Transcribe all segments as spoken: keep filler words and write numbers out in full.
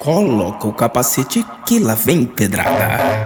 Coloca o capacete que lá vem pedrada.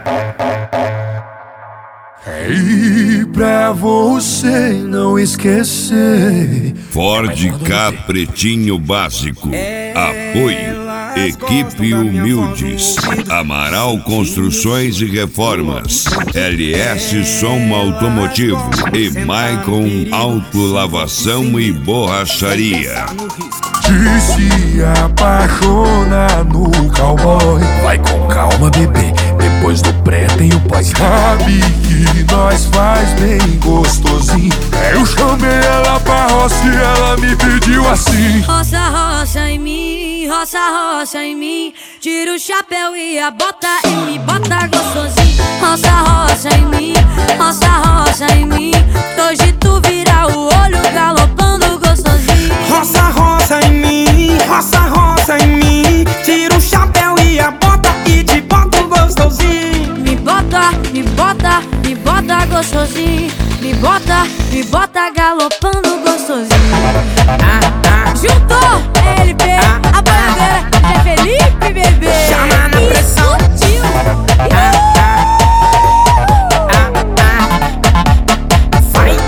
E pra você não esquecer, Ford Ka Pretinho Básico. Apoio Equipe Humildes, Amaral Construções e Reformas, L S Som Automotivo e Maicon Autolavação e Borracharia. de se apaixonar no cowboy. Vai com calma, bebê, depois do pré tem o pós. Sabe que nós faz bem gostosinho. Eu chamei ela pra roça e ela me pediu assim: roça, roça em mim, roça, roça em mim. Tira o chapéu e a bota e me bota gostosinho. Roça, roça em mim, roça, roça em mim. Hoje tu vira o olho galopando gostosinho. Roça, roça em mim, roça, roça em mim. Tira o chapéu e a bota e te bota gostosinho. Me bota, me bota, me bota gostosinho. Me bota, me bota galopando gostosinho. Ah, ah. Juntou L P, Ah, a boiadeira, é Felipe, bebê. Chama na pressão. Sutil. Ah, ah. Ah, ah. Vai.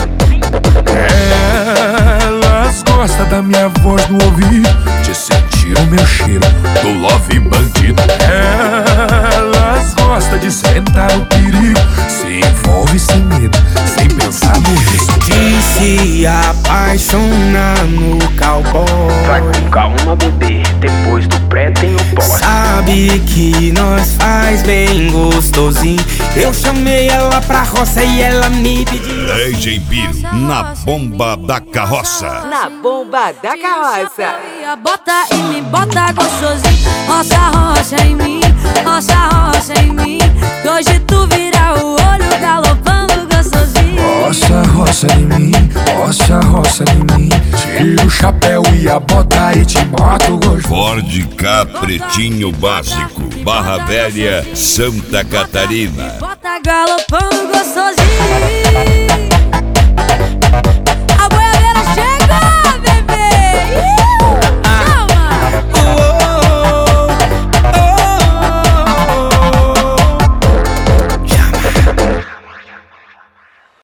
elas gostam da minha voz no ouvido, de sentir o meu cheiro do love bandido. Elas gostam de sentar o perigo, se envolve sem medo, sem pensar no risco. De se apaixonar no cowboy. Vai com calma, bebê, depois do pré tem o pós. Sabe que nós faz bem gostosinho. Eu chamei ela pra roça e ela me pediu. D J Biro na bomba da carroça. Na bomba da carroça. E a bota e me bota gostosinho. Roça, roça em mim, roça, roça em mim. Hoje tu vira o olho galopando gostosinho. Roça, roça em mim, roça, roça em mim. Tira o chapéu e a bota e te boto gostoso. Ford Ka Pretinho Básico, Barra Velha, Santa Catarina. Bota galopando gostosinho.